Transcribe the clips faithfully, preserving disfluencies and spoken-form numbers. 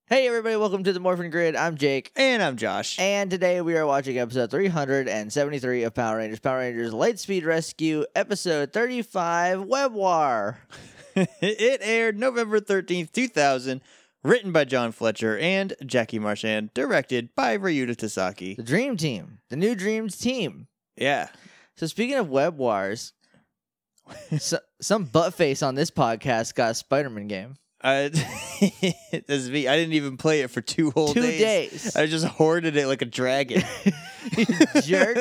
Hey everybody, welcome to the Morphin Grid. I'm Jake. And I'm Josh. And today we are watching episode three hundred seventy-three of Power Rangers. Power Rangers Lightspeed Rescue, episode thirty-five, Web War. It aired November thirteenth, two thousand, written by John Fletcher and Jackie Marchand, directed by Ryuta Tasaki. The Dream Team. The new Dreams team. Yeah. So speaking of Web Wars, so, some buttface on this podcast got a Spider-Man game. Uh, this is me. I didn't even play it for two whole Two days. days. I just hoarded it like a dragon. You jerk.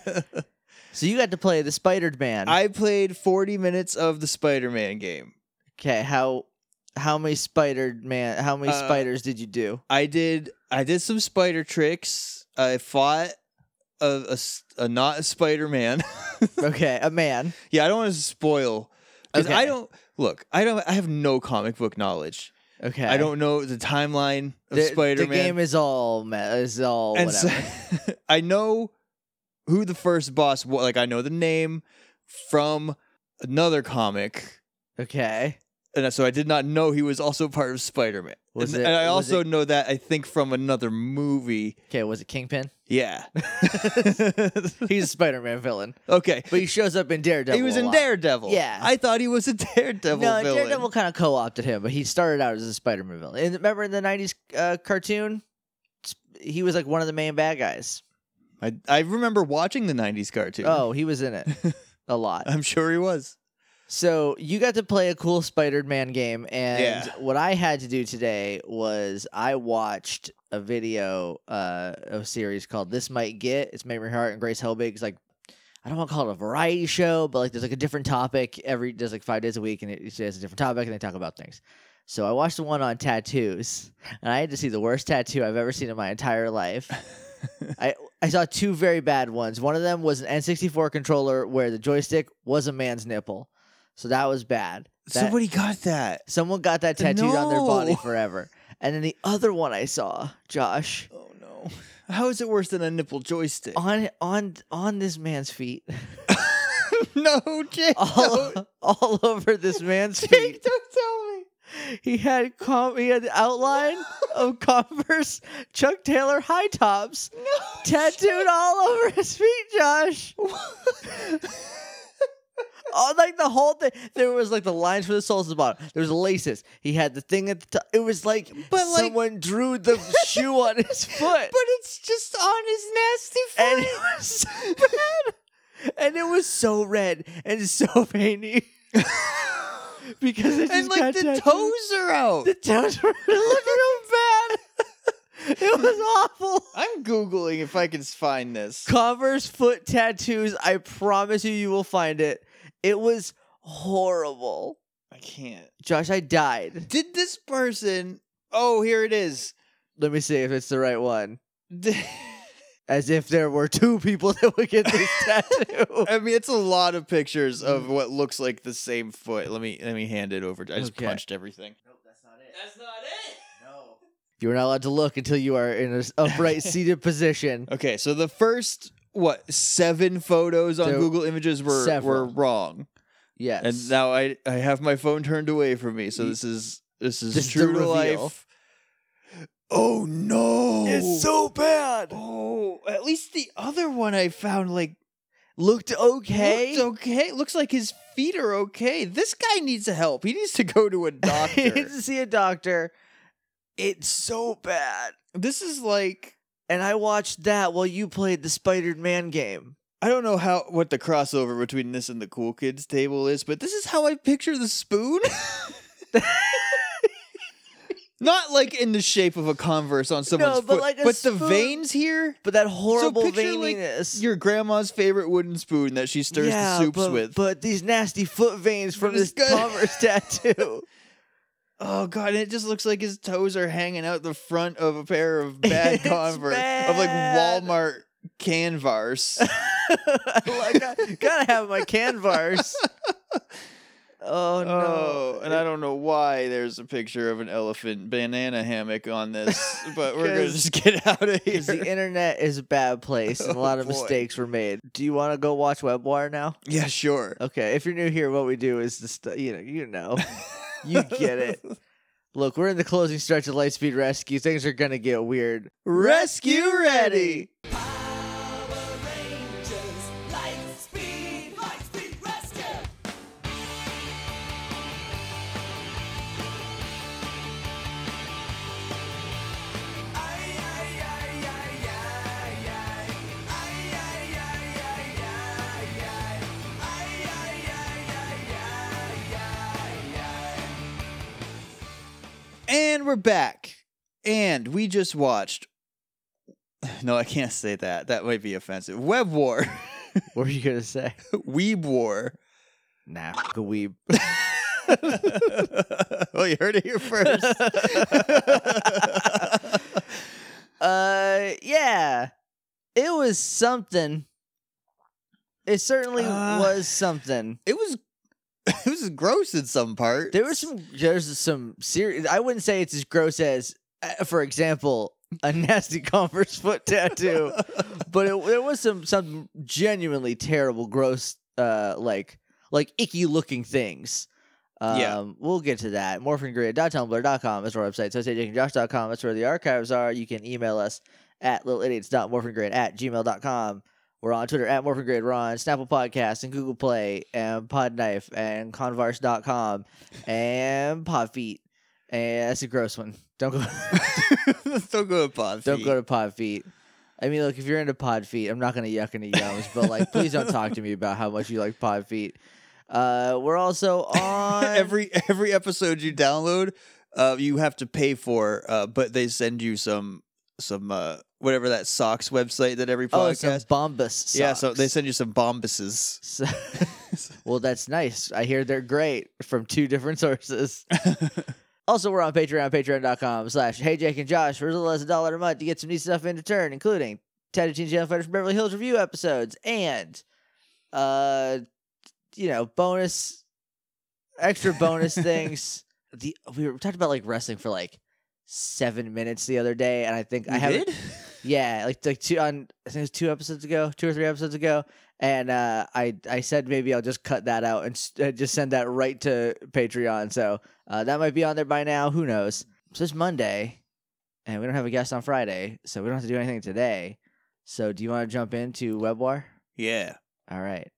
So you got to play the Spider-Man. I played forty minutes of the Spider-Man game. Okay, how how many Spider-Man, how many Uh, spiders did you do? I did I did some spider tricks. I fought a, a s- a not a Spider-Man. Okay, a man. Yeah, I don't want to spoil. Because Okay. I don't look. I don't. I have no comic book knowledge. Okay. I don't know the timeline of the, Spider-Man. The game is all me- is all and whatever. so, I know who the first boss was. Like I know the name from another comic, Okay. and so I did not know he was also part of Spider-Man. Was and, it- and I was also it- know that I think from another movie. Okay, was it Kingpin? Yeah. He's a Spider-Man villain, Okay. but he shows up in Daredevil. He was a in lot. Daredevil. Yeah. I thought he was a Daredevil No, villain. Daredevil kind of co-opted him, but he started out as a Spider-Man villain. And remember in the nineties uh, cartoon, he was like one of the main bad guys. I I remember watching the nineties cartoon. Oh, he was in it a lot. I'm sure he was. So you got to play a cool Spider-Man game, and Yeah. what I had to do today was I watched a video, uh, a series called "This Might Get." It's Mary Hart and Grace Helbig's like, I don't want to call it a variety show, but like there's like a different topic every there's like five days a week, and it it has a different topic, and they talk about things. So I watched the one on tattoos, and I had to see the worst tattoo I've ever seen in my entire life. I I saw two very bad ones. One of them was an N sixty-four controller where the joystick was a man's nipple. So that was bad. That, Somebody got that. someone got that tattooed on their body No. forever. And then the other one I saw, Josh, Oh no! How is it worse than a nipple joystick? on on on this man's feet, No, Jake, all, don't. all over this man's Jake, feet. don't tell me. He had com- he had the outline of Converse Chuck Taylor high tops No, tattooed all over his feet, Josh. Oh, like the whole thing. There was like the lines for the soles at the bottom. There was laces. He had the thing at the top. It was like But, like- someone drew the shoe on his foot. But it's just on his nasty And foot. it was so bad. And it was so red and so veiny. Because it just And like got the tattooed. toes are out. The toes were looking real bad. It was awful. I'm googling if I can find this. Converse foot tattoos. I promise you, you will find it. It was horrible. I can't. Josh, I died. Did this person? Oh, here it is. Let me see if it's the right one. As if there were two people that would get this tattoo. I mean, it's a lot of pictures of what looks like the same foot. Let me let me hand it over. I just Okay. punched everything. Nope, that's not it. That's not it. No. You are not allowed to look until you are in an upright seated position. Okay, so the first what seven photos on There- Google Images were several. were wrong, Yes. and now I I have my phone turned away from me. So You- this is this is This is true the to reveal. life. Oh no! It's so bad. Oh, at least the other one I found like Looked okay. looked okay. Looks like his feet are okay. This guy needs help. He needs to go to a He doctor. needs to see a doctor. It's so bad. This is like And I watched that while you played the Spider-Man game. I don't know how what the crossover between this and the cool kids table is, but this is how I picture the spoon. Not like in the shape of a Converse on someone's but foot, like a but the spoon. veins here. But that horrible so picture like veininess. your grandma's favorite wooden spoon that she stirs yeah, the soups but, with. But these nasty foot veins from This this guy- Converse tattoo. Oh god, and it just looks like his toes are hanging out the front of a pair of bad It's Converse of like bad. Walmart canvas. I like, I gotta have my canvas. Oh no! Oh, and I don't know why there's a picture of an elephant banana hammock on this, but we're gonna 'Cause- just get out of here. Because the internet is a bad place and a Oh, lot of boy. mistakes were made. Do you want to go watch WebWire now? Yeah, sure. Okay, if you're new here, what we do is just you know you know you get it. Look, we're in the closing stretch of Lightspeed Rescue. Things are gonna get weird. Rescue ready. Power Rangers, Lightspeed, Lightspeed Rescue. Ay, ay, ay, ay, ay, ay. Ay, ay, ay, ay, ay, ay. Ay, ay, ay, ay, ay, ay, ay. And we're back. And we just watched. No, I can't say that. That might be offensive. Web War. What were you gonna say? Weeb War. Nah, fuck a weeb. Well, you heard it here first. uh, yeah, it was something. It certainly Uh, was something. It was it was gross in some parts. There was some. There's some serious. I wouldn't say it's as gross as, uh, for example, a nasty Converse foot tattoo, but it, there was some some genuinely terrible, gross, uh, like like icky looking things. Um, Yeah. we'll get to that. morphin grid dot tumblr dot com is our website. So say jake and josh dot com. That's where the archives are. You can email us at little idiots dot morphin grid at gmail dot com. We're on Twitter at morphin grid. We're on Snapple Podcast and Google Play and Podknife and converse dot com and Podfeet. And that's a gross one. Don't go. Don't go to pod. Don't feet. go to Podfeet. I mean, look, if you're into Podfeet, I'm not going to yuck any yums, but like, please don't talk to me about how much you like Podfeet. Uh, we're also on every every episode you download, uh, you have to pay for, uh, but they send you some some uh, whatever that socks website that every oh, some podcast. Bombas. Socks. Yeah, so they send you some bombuses. So, well, that's nice. I hear they're great from two different sources. Also, we're on Patreon, patreon dot com slash Hey Jake and Josh for as little as a dollar a month to get some neat stuff in return, including Tattoo Channel Fighters from Beverly Hills review episodes and, uh, you know, bonus, extra bonus things. The we were talking about like wrestling for like seven minutes the other day, and I think I You haven't. did? Yeah, like like two on I think it was two episodes ago, two or three episodes ago, and uh, I I said maybe I'll just cut that out and s- uh, just send that right to Patreon. So uh, that might be on there by now. Who knows? So it's Monday, and we don't have a guest on Friday, so we don't have to do anything today. So do you want to jump into Web War? Yeah. All right.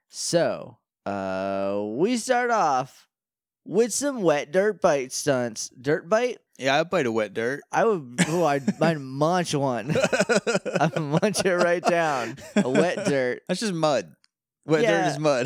So uh, we start off with some wet dirt bite stunts. Dirt bite? Yeah, I bite a wet dirt. I would. Oh, I'd, I'd munch one. I'd munch it right down. A wet dirt. That's just mud. Wet Yeah. dirt is mud.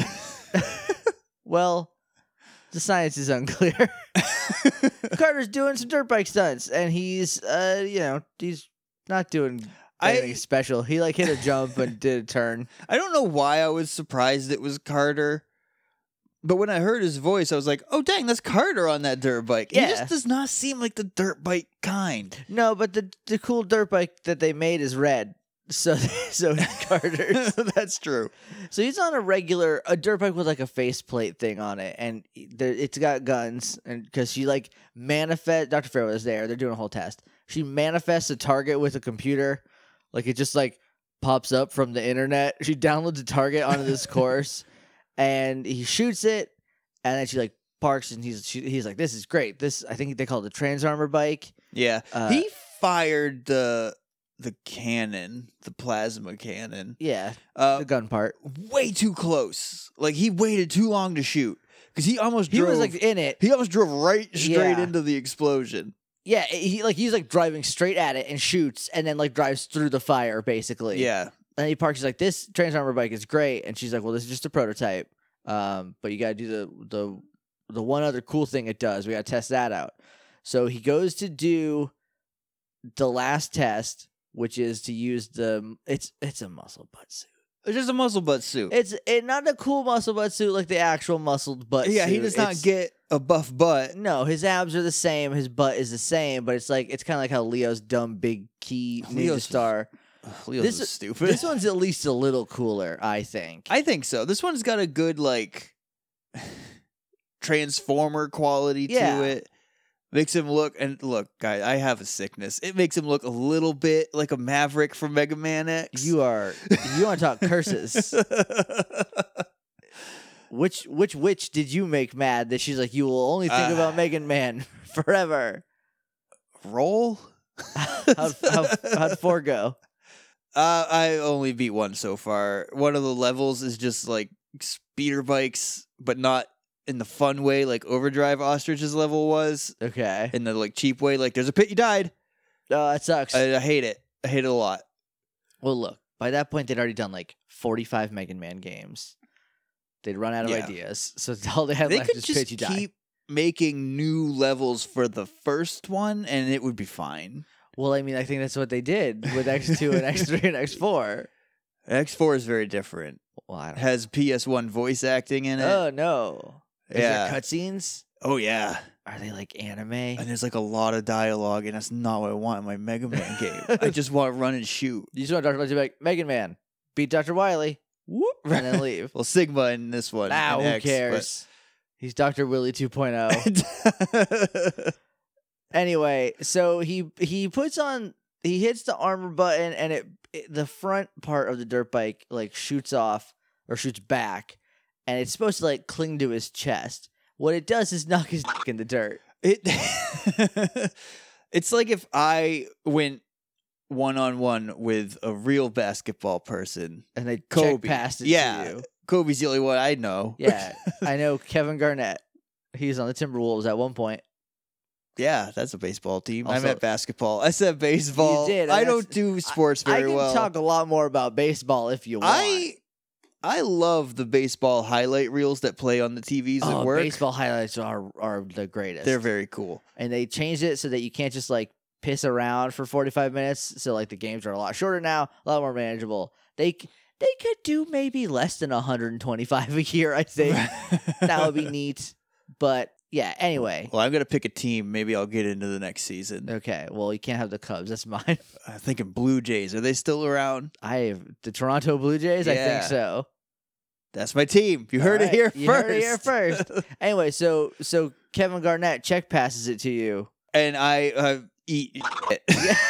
Well, the science is unclear. Carter's doing some dirt bike stunts, and he's, uh, you know, he's not doing anything I- special. He like hit a jump and did a turn. I don't know why I was surprised it was Carter. But when I heard his voice, I was like, oh, dang, that's Carter on that dirt bike. He Yeah. just does not seem like the dirt bike kind. No, but the the cool dirt bike that they made is red. So so it's Carter's. That's true. So he's on a regular a dirt bike with like a faceplate thing on it, and there, it's got guns. And because she like manifest, Doctor Farrell is there. They're doing a whole test. She manifests a target with a computer, like it just like pops up from the internet. She downloads a target onto this course, and he shoots it, and then she like parks, and he's she, he's like, "This is great. This I think they call it the Trans Armor bike." Yeah. Uh, he fired the the cannon, the plasma cannon, Yeah, uh, the gun part. way too close. Like, he waited too long to shoot. Because he almost He drove... was like in it. he almost drove right straight Yeah. into the explosion. Yeah, he like he's like driving straight at it and shoots, and then like drives through the fire basically. Yeah. And he parks. He's like, "This Trans Armor bike is great," and she's like, "Well, this is just a prototype. Um, but you got to do the the the one other cool thing it does. We got to test that out." So he goes to do the last test, which is to use the it's it's a muscle butt suit. It's just a muscle butt suit. It's it not a cool muscle butt suit like the actual muscled butt. yeah, suit. he does not It's- get a buff butt. No, his abs are the same. His butt is the same, but it's like it's kind of like how Leo's dumb big key ninja Leo's- star. Leo's This- is stupid. This one's at least a little cooler, I think. I think so. This one's got a good, like, transformer quality Yeah. to it. Makes him look, and look, guys, I have a sickness. It makes him look a little bit like a Maverick from Mega Man X. You are you want to talk curses? Which which witch did you make mad that she's like, you will only think Uh, about Megan Man forever? Roll. How'd, how, how'd four go? Uh, I only beat one so far. One of the levels is just like speeder bikes, but not in the fun way like Overdrive Ostrich's level was. Okay. In the like cheap way, like there's a pit, you died. Oh, that sucks. I, I hate it. I hate it a lot. well, look, by that point, they'd already done like forty-five Megan Man games. They'd run out of Yeah. ideas. So all they had They left could is just pit, you die. keep making new levels for the first one, and it would be fine. Well, I mean, I think that's what they did with X two and X three and X four. X four is very different. Well, I It don't has P S one voice acting in it. Oh, no. Is yeah. there cutscenes? Oh yeah. Are they like anime? And there's like a lot of dialogue, and that's not what I want in my Mega Man game. I just want to run and shoot. You just want Doctor Wily to be like, Megan Man, beat Doctor Wily, Whoop. and then leave. Well, Sigma in this one. Now, in who X, cares? He's Doctor Willy two point oh. but- Anyway, so he he puts on he hits the armor button and it, it the front part of the dirt bike like shoots off or shoots back and it's supposed to like cling to his chest. What it does is knock his dick in the dirt. It It's like if I went one on one with a real basketball person. And they Kobe. check past it Yeah. to you. Kobe's the only one I know. Yeah. I know Kevin Garnett. He's on the Timberwolves at one point. Yeah, that's a baseball team. I Also- meant basketball. I said baseball. You did, I and don't that's- do sports I very can well. talk a lot more about baseball if you want. I I love the baseball highlight reels that play on the T Vs oh, at work. baseball highlights are are the greatest. They're very cool. and they changed it so that you can't just like piss around for forty-five minutes. So like the games are a lot shorter now, a lot more manageable. They c- they could do maybe less than one hundred twenty-five a year, I think. That would be neat. But yeah, anyway. Well, I'm gonna pick a team. Maybe I'll get into the next season. Okay, well, you can't have the Cubs. That's mine. I'm thinking Blue Jays. Are they still around? I have the Toronto Blue Jays. I Yeah. think so. That's my team. You heard All it here right, first. you heard it here first. Anyway, so so Kevin Garnett check passes it to you. and I uh, eat it.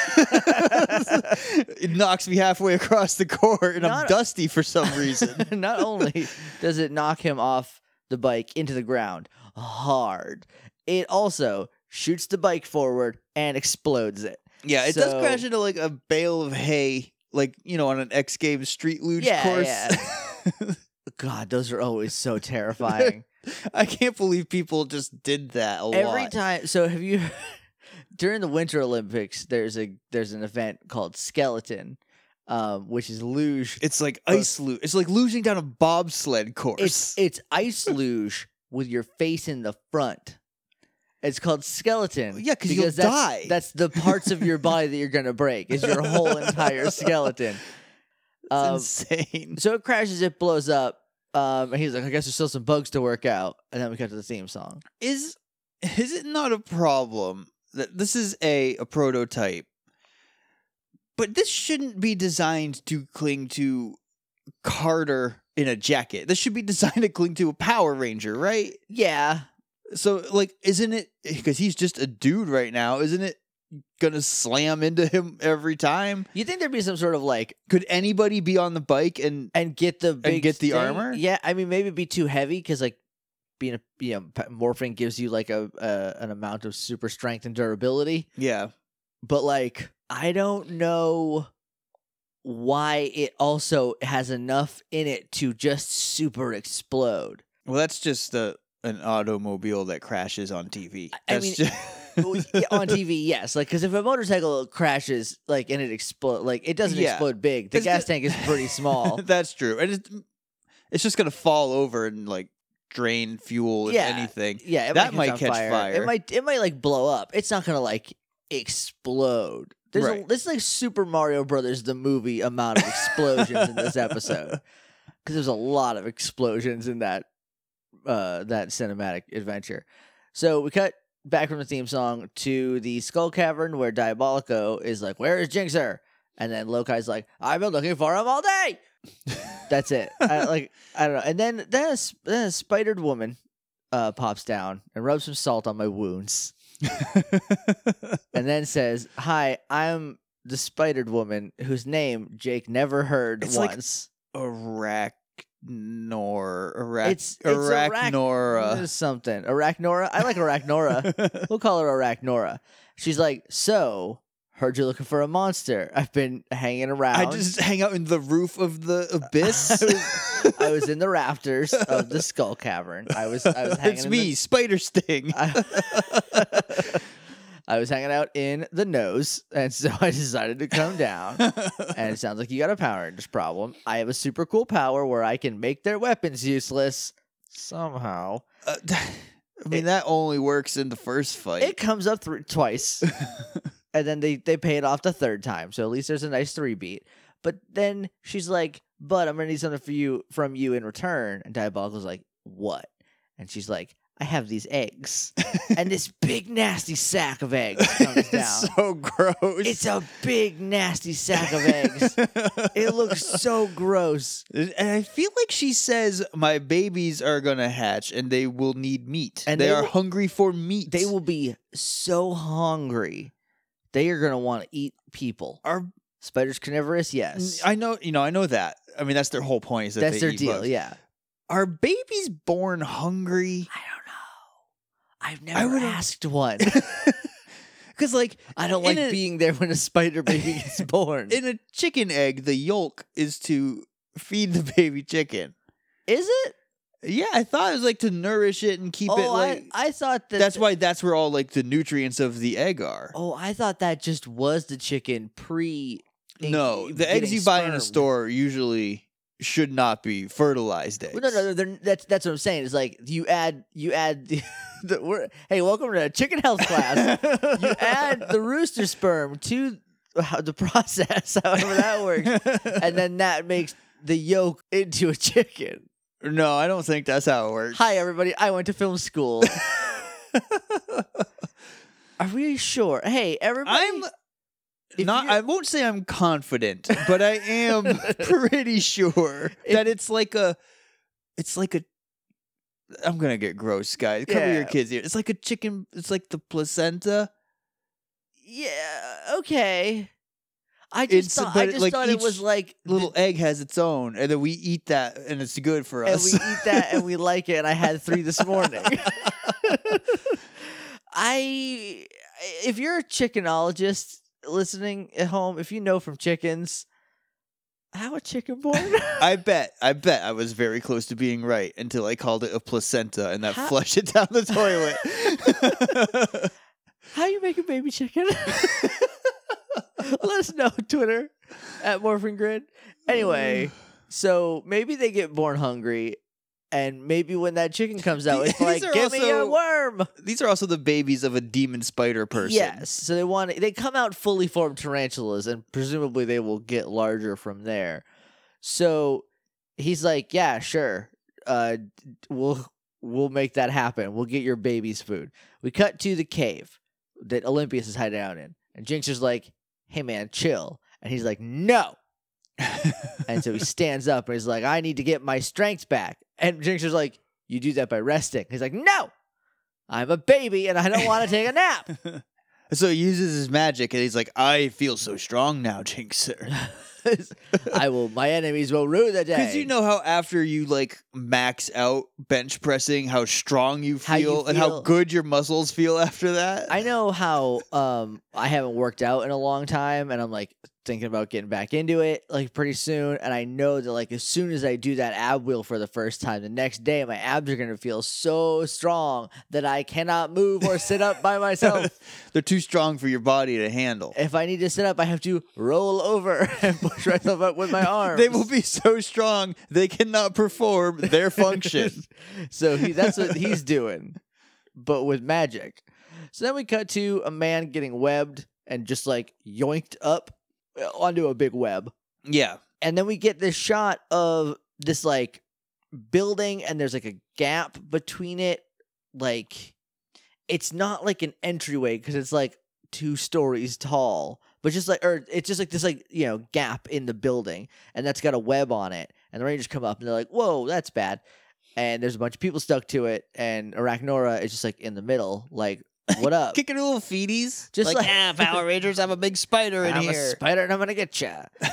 It knocks me halfway across the court, and I'm Not- dusty for some reason. Not only does it knock him off the bike into the ground hard, it also shoots the bike forward and explodes it. Yeah, it So- does crash into like a bale of hay, like you know, on an X Games Street Luge Yeah, course. God, those are always so terrifying. I can't believe people just did that a Every lot. time. So have you during the Winter Olympics? There's a there's an event called Skeleton, um, which is luge. It's like Both- ice luge. It's like luging down a bobsled course. It's it's ice luge with your face in the front. It's called skeleton. Yeah, 'cause you'll because that's, die. That's the parts of your body that you're gonna break. Is your whole entire skeleton. It's Um, insane. so it crashes. It blows up. Um, and he's like, I guess there's still some bugs to work out. And then we cut to the theme song. Is is it not a problem that this is a a prototype, but this shouldn't be designed to cling to Carter in a jacket? This should be designed to cling to a Power Ranger, right? Yeah. So, like, isn't it because he's just a dude right now? Isn't it gonna slam into him every time? You think there'd be some sort of like Could anybody be on the bike and and get the big get the thing? armor? Yeah, I mean maybe it'd be too heavy because like being a you know p- morphing gives you like a, a an amount of super strength and durability. yeah? But like I don't know why it also has enough in it to just super explode. Well, that's just a, an automobile that crashes on T V. I That's mean, just... Well, yeah, on T V, yes. Like, because if a motorcycle crashes, like, and it explodes, like, it doesn't Yeah. explode big. The It's gas the- tank is pretty small. That's true, and it's it's just gonna fall over and like drain fuel, if Yeah. anything. Yeah, it That might, might catch, catch on fire. It might, it might like blow up. It's not gonna like explode. There's a, Right. this is like Super Mario Brothers the movie amount of explosions in this episode because there's a lot of explosions in that uh that cinematic adventure. So we cut back from the theme song to the Skull Cavern where Diabolico is like, "Where is Jinxer?" And then Lokai's like, "I've been looking for him all day." That's it. I, like I don't know. And then then a, s- then a spidered woman uh, pops down and rubs some salt on my wounds, and then says, "Hi, I'm the spidered woman whose name Jake never heard It's like- once." Arachne. Arac- It's- it's Arac- Arachnora. There's something. Arachnora? I like Arachnora. We'll call her Arachnora. She's like, so, heard you're looking for a monster. I've been hanging around. I just hang out in the roof of the abyss. I was, I was in the rafters of the skull cavern. I was I was hanging It's in me, the- Spider Sting. I, I was hanging out in the nose, and so I decided to come down. And it sounds like you got a Power Rangers problem. I have a super cool power where I can make their weapons useless somehow. Uh, I mean, that only works in the first fight. It comes up th- twice, and then they, they pay it off the third time. So at least there's a nice three beat. But then she's like, "But I'm gonna need something for you from you in return." And Diabolical's like, "What?" And she's like, "I have these eggs," and this big nasty sack of eggs comes down. It's so gross. It's a big nasty sack of eggs. It looks so gross. And I feel like she says, "My babies are gonna hatch, and they will need meat. And they, they are will- hungry for meat. They will be so hungry. They are gonna want to eat people. Are Spiders carnivorous? Yes. I know, you know, I know that. I mean, that's their whole point. Is that That's they their eat deal. bugs. Yeah. Are babies born hungry? I don't know. I've I never would've- asked one. Because, like, I don't in like a- being there when a spider baby gets born. in a chicken egg, the yolk is to feed the baby chicken. Is it? Yeah, I thought it was like to nourish it and keep oh, it like. I, I thought that. That's why that's where all like the nutrients of the egg are. Oh, I thought that just was the chicken pre. No, the eggs you buy in a store usually should not be fertilized eggs. Well, no, no, no. they're- That's that's what I'm saying. It's like you add you add the. the we're, hey, welcome to chicken health class. You add the rooster sperm to uh, the process, however that works, and then that makes the yolk into a chicken. No, I don't think that's how it works. Hi, everybody. I went to film school. Are we sure? Hey, everybody. I'm if not. you're- I won't say I'm confident, but I am pretty sure that it's like a. It's like a. I'm gonna get gross, guys. Cover your Yeah. kids here. It's like a chicken. It's like the placenta. Yeah. Okay. I just It's- thought. but I it- just like thought it was each like Little egg has its own, and then we eat that, and it's good for and us. we eat that and we like it. And I had three this morning. I, if you're a chickenologist listening at home, if you know from chickens, how a chicken born? I bet, I bet I was very close to being right until I called it a placenta and that How- flushed it down the toilet. How you make a baby chicken? Let us know on Twitter at Morphin Grid. Anyway, so maybe they get born hungry, and maybe when that chicken comes out, it's These like, are give me a also- worm. These are also the babies of a demon spider person. Yes, so they want they come out fully formed tarantulas, and presumably they will get larger from there. So he's like, "Yeah, sure, uh, we'll we'll make that happen. We'll get your baby's food." We cut to the cave that Olympius is hiding out in, and Jinx is like, "Hey, man, chill," and he's like, "No." And so he stands up and he's like, "I need to get my strength back." And Jinx is like, "You do that by resting." He's like, "No, I'm a baby and I don't want to take a nap." So he uses his magic, and he's like, "I feel so strong now, Jinxer." I will. My enemies will rue the day. Because you know how after you like max out bench pressing, how strong you How you feel, and how feel. good your muscles feel after that. I know how. Um, I haven't worked out in a long time, and I'm like thinking about getting back into it like pretty soon. And I know that like as soon as I do that ab wheel for the first time, the next day my abs are gonna feel so strong that I cannot move or sit up by myself. They're too strong for your body to handle. If I need to sit up, I have to roll over and push myself up with my arms. They will be so strong they cannot perform their function. So he, that's what he's doing, but with magic. So then we cut to a man getting webbed and just like yoinked up onto a big web. Yeah. And then we get this shot of this like building, and there's like a gap between it. Like it's not like an entryway because it's like two stories tall, but just like, or it's just like this like, you know, gap in the building, and that's got a web on it. And the Rangers come up and they're like, "Whoa, that's bad." And there's a bunch of people stuck to it, and Arachnora is just like in the middle, like, "What up?" Kicking little feeties. Just like, like- ah, Power Rangers have a big spider in I'm here. a spider and I'm gonna get ya.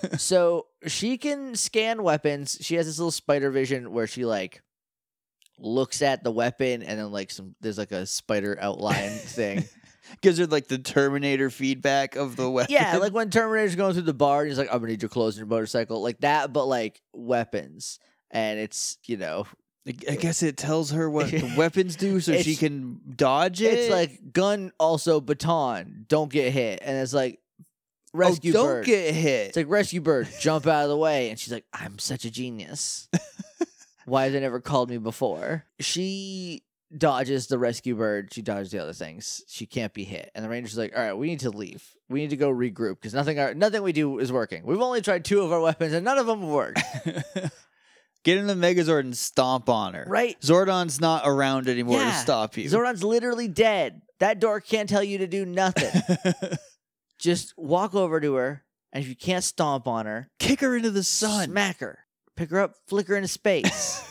So she can scan weapons. She has this little spider vision where she like looks at the weapon and then like some there's like a spider outline thing. Gives her like the Terminator feedback of the weapon. Yeah, like when Terminator's going through the bar and he's like, I'm gonna need your clothes and your motorcycle. Like that, but like weapons. And it's, you know, I I guess it tells her what the weapons do so she It's- can dodge it. it's like gun, also baton, don't get hit. And it's like rescue oh, don't bird. get hit. It's like rescue bird, jump out of the way. And she's like, I'm such a genius. Why have they never called me before? She dodges the rescue bird. She dodges the other things. She can't be hit. And the ranger's like, all right, we need to leave. We need to go regroup because nothing our, nothing we do is working. We've only tried two of our weapons and none of them have worked. Get in the Megazord and stomp on her. Right? Zordon's not around anymore to Yeah. stop you. Zordon's literally dead. That door can't tell you to do nothing. Just walk over to her, and if you can't stomp on her, Kick her into the sun. smack her. Pick her up, flick her into space.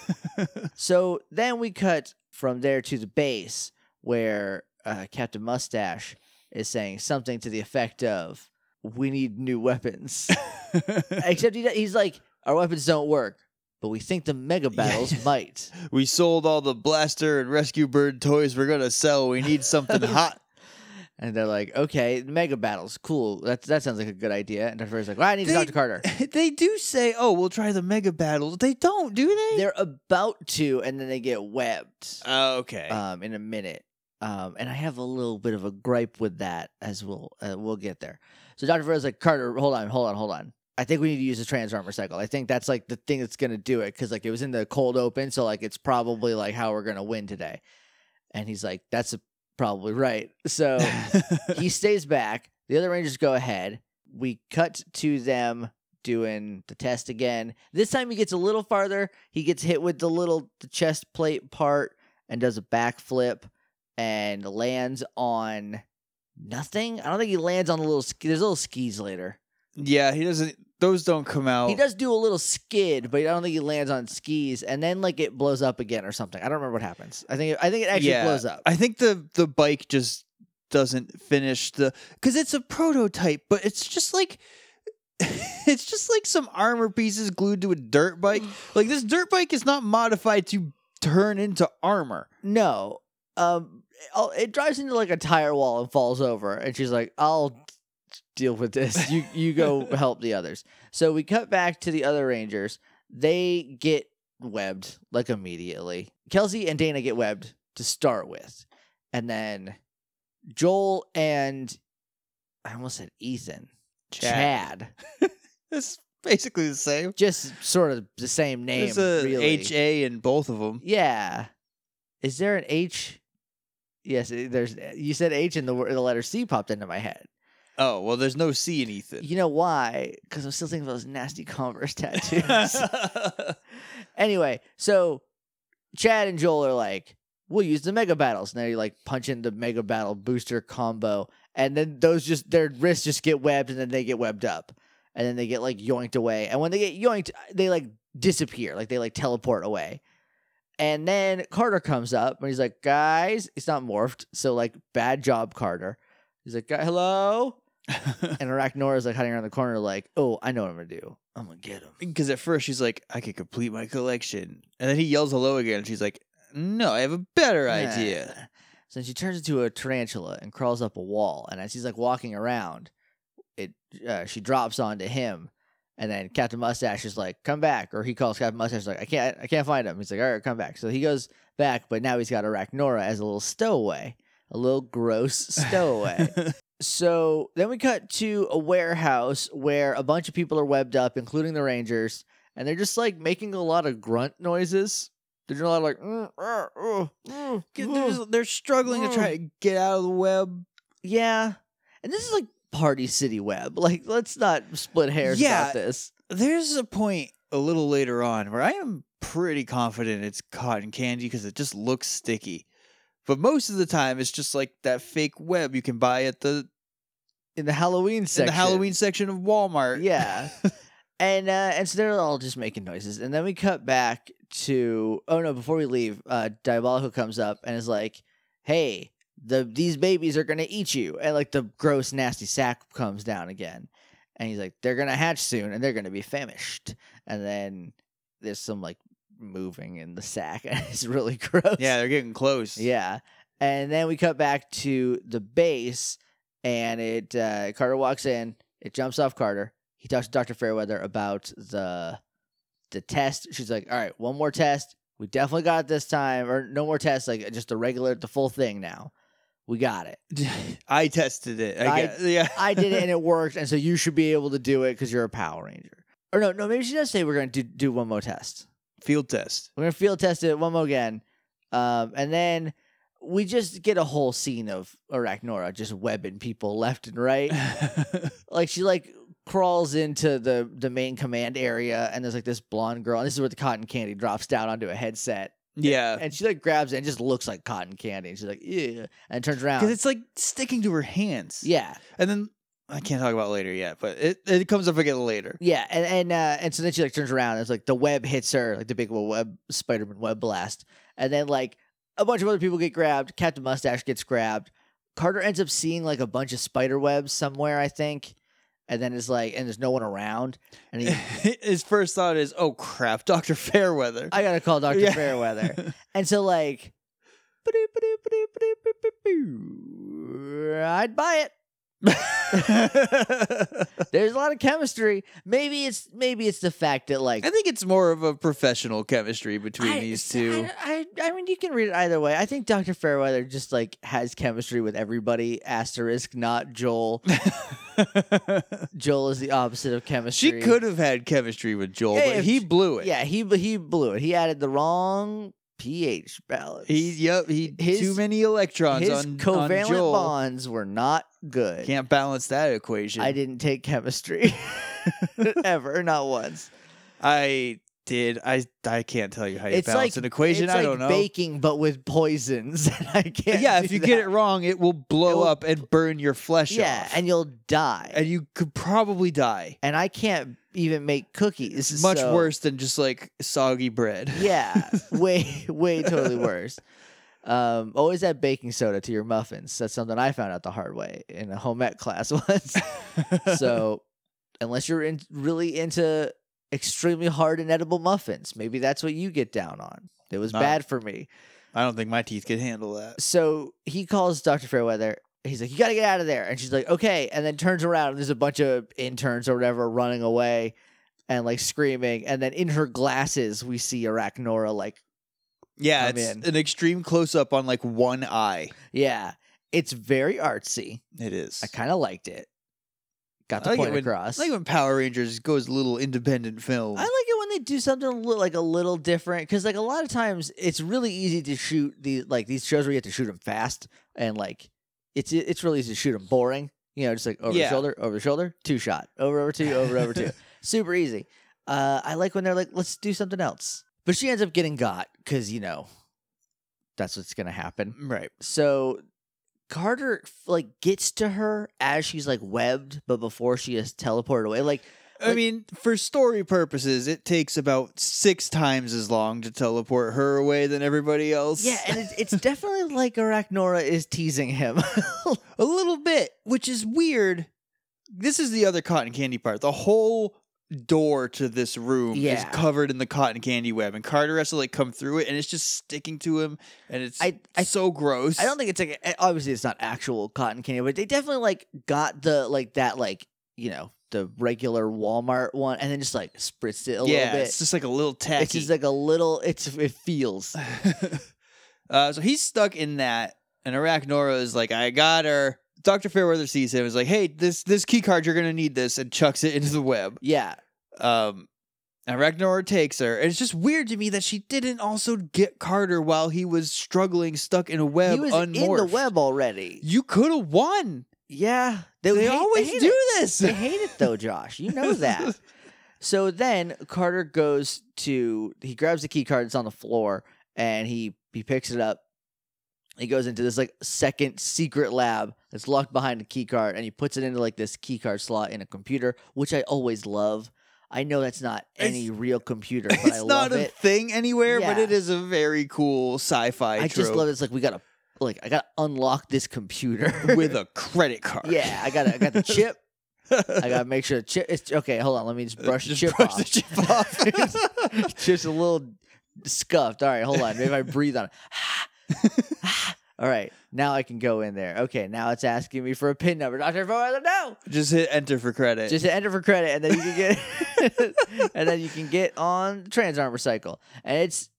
So then we cut from there to the base where uh, Captain Mustache is saying something to the effect of, we need new weapons. Except he, he's like, our weapons don't work, but we think the mega battles Yeah. might. We sold all the blaster and rescue bird toys we're gonna sell. We need something hot. And they're like, okay, mega battles, cool. That, that sounds like a good idea. And Doctor Fairy's like, well, I need to They- talk to Carter. They do say, "Oh, we'll try the mega battles." They don't, do they? They're about to, and then they get webbed Oh, okay. um, in a minute. Um, and I have a little bit of a gripe with that as we'll uh, we'll get there. So Doctor Fairy's like, Carter, hold on, hold on, hold on. I think we need to use the Transformer cycle. I think that's like the thing that's gonna do it because like it was in the cold open, so like it's probably like how we're gonna win today. And he's like, that's a, probably right. So he stays back. The other Rangers go ahead. We cut to them doing the test again. This time he gets a little farther. He gets hit with the little the chest plate part and does a backflip and lands on nothing. I don't think he lands on a little ski. There's little skis later. yeah, he doesn't. Those don't come out. He does do a little skid, but I don't think he lands on skis. And then like it blows up again or something. I don't remember what happens. I think I think it actually yeah, blows up. I think the the bike just doesn't finish the because it's a prototype, but it's just like it's just like some armor pieces glued to a dirt bike. Like this dirt bike is not modified to turn into armor. No. Um, it, it drives into like a tire wall and falls over. And she's like, I'll deal with this. You you go help the others. So we cut back to the other Rangers. They get webbed like immediately. Kelsey and Dana get webbed to start with. And then Joel and I almost said Ethan. Chad. Chad. It's basically the same. Just sort of the same name. There's a really. H A in both of them. Yeah. Is there an H? Yes, eh, there's. You said H and the word, the letter C popped into my head. Oh well, there's no C in Ethan. You know why? Because I'm still thinking of those nasty Converse tattoos. Anyway, so Chad and Joel are like, we'll use the mega battles. And they like punch in the mega battle booster combo. And then those just, their wrists just get webbed and then they get webbed up. And then they get like yoinked away. And when they get yoinked, they like disappear. Like they like teleport away. And then Carter comes up and he's like, guys, it's not morphed. So like, bad job, Carter. He's like, "Guy- hello? And Arachnora's like hiding around the corner like, oh, I know what I'm going to do. I'm going to get him. Because at first she's like, I could complete my collection. And then he yells hello again. And she's like, no, I have a better idea. Nah. So she turns into a tarantula and crawls up a wall. And as he's like walking around, it uh, she drops onto him. And then Captain Mustache is like, come back. Or he calls Captain Mustache like, I can't I can't find him. He's like, all right, come back. So he goes back, but now he's got Arachnora as a little stowaway. A little gross stowaway. So then we cut to a warehouse where a bunch of people are webbed up, including the Rangers, and they're just like making a lot of grunt noises. They're doing a lot of like, mm, uh, uh, uh, They're, uh. just- they're struggling to try to get out of the web. Yeah. And this is like Party City Web. Like, let's not split hairs Yeah. about this. There's a point a little later on where I am pretty confident it's cotton candy because it just looks sticky. But most of the time, it's just like that fake web you can buy at the In the Halloween in section. the Halloween section of Walmart. Yeah. and uh, and so they're all just making noises. And then we cut back to, oh no, before we leave, uh, Diabolical comes up and is like, hey, the these babies are going to eat you. And like the gross, nasty sack comes down again. And he's like, they're gonna hatch soon, and they're gonna be famished. And then there's some like moving in the sack, and it's really gross. Yeah, they're getting close. Yeah. And then we cut back to the base, and it uh, Carter walks in. It jumps off Carter. He talks to Doctor Fairweather about the the test. She's like, all right, one more test. We definitely got it this time. Or no more tests, like just the regular, the full thing now. We got it. I tested it. I, I- guess. Yeah. I did it, and it worked. And so you should be able to do it because you're a Power Ranger. Or no, no, maybe she does say we're going to do, do one more test. Field test. We're going to field test it one more again. Um, and then we just get a whole scene of Arachnora just webbing people left and right. Like she like crawls into the the main command area, and there's like this blonde girl, and this is where the cotton candy drops down onto a headset, Yeah. and she like grabs it and just looks like cotton candy, and she's like, yeah, and turns around. Because it's like sticking to her hands. Yeah, And then I can't talk about it later yet, but it, it comes up again later. yeah, and and uh, and so then she like turns around, and it's like the web hits her, like the big web Spider-Man web blast, and then like a bunch of other people get grabbed. Captain Mustache gets grabbed. Carter ends up seeing like a bunch of spider webs somewhere, I think. And then it's like, and there's no one around. And he, His first thought is, oh crap, Doctor Fairweather. I gotta call Doctor Yeah. Fairweather. And so like, I'd buy it. There's a lot of chemistry. Maybe it's maybe it's the fact that like I think it's more of a professional chemistry between I- these two. I, I I mean you can read it either way. I think Doctor Fairweather just like has chemistry with everybody. Asterisk, not Joel. Joel is the opposite of chemistry. She could have had chemistry with Joel, Yeah, but if he she- blew it. Yeah, he he blew it. He added the wrong pH balance. He yep, he His- too many electrons His on, on covalent Joel. bonds were not good. Can't balance that equation. I didn't take chemistry ever, not once. I did. I I can't tell you how you It's balance like an equation. It's I like don't know. baking, but with poisons. I can't. Yeah, do if you that. get it wrong, it will blow It will- up and burn your flesh yeah, off. and you'll die. and you could probably die. And I can't even make cookies. It's much so- worse than just like soggy bread. Yeah, way, way totally worse. Um, always add baking soda to your muffins. That's something I found out the hard way in a home ec class once. So, unless you're in, really into extremely hard and edible muffins, maybe that's what you get down on. It was No. bad for me. I don't think my teeth could handle that. So he calls Doctor Fairweather. He's like, "You gotta get out of there," and she's like, "Okay," and then turns around and there's a bunch of interns or whatever running away and like screaming, and then in her glasses we see Arachnora like. Yeah, I'm it's in. an extreme close up on like one eye. Yeah, it's very artsy. It is. I kind of liked it. Got the I like point it when, across. I like when Power Rangers goes a little independent film. I like it when they do something a little, like a little different, because like a lot of times it's really easy to shoot these like these shows where you have to shoot them fast, and like it's it's really easy to shoot them boring. You know, just like over Yeah. the shoulder, over the shoulder, two shot, over over two, over over two, super easy. Uh, I like when they're like, let's do something else, but she ends up getting got because you know that's what's gonna happen. right. So Carter like gets to her as she's like webbed, but before she is teleported away. Like, I Like- mean, for story purposes, it takes about six times as long to teleport her away than everybody else. yeah, and it's, it's definitely like Arachnora is teasing him. a little bit, which is weird. This is the other cotton candy part. The whole door to this room is Yeah. covered in the cotton candy web, and Carter has to like come through it, and it's just sticking to him, and it's I- I- so gross. I don't think it's like obviously it's not actual cotton candy, but they definitely like got the like that like you know the regular Walmart one, and then just like spritzed it a yeah, little bit. it's just like a little tacky. It's just like a little. It's it feels. uh, so he's stuck in that, and Arachnora is like, "I got her." Doctor Fairweather sees him, is like, "Hey, this this key card, you're gonna need this," and chucks it into the web. Yeah, Um, and Arachnora takes her, and it's just weird to me that she didn't also get Carter while he was struggling, stuck in a web, he was unmorphed. in the web already. You could have won. Yeah, They, hate- always hate do it. this. They hate it though, Josh. You know that. So then Carter goes to he grabs the key card that's on the floor and he he picks it up. He goes into this like second secret lab that's locked behind a key card and he puts it into like this key card slot in a computer, which I always love. I know that's not any It's- real computer, but I It's not love a it. thing anywhere, but Yeah. it is a very cool sci-fi I trope just love it. It's like we gotta like I gotta unlock this computer with a credit card. yeah, I got I got the chip. I gotta make sure the chip. It's okay. Hold on, let me just brush the Just chip brush off. the chip off. Just a little scuffed. All right, hold on. Maybe I breathe on it. All right, now I can go in there. Okay, now it's asking me for a PIN number. Doctor Forever, no. Just hit enter for credit. Just hit enter for credit, and then you can get, and then you can get on the Trans Armor Cycle, and it's,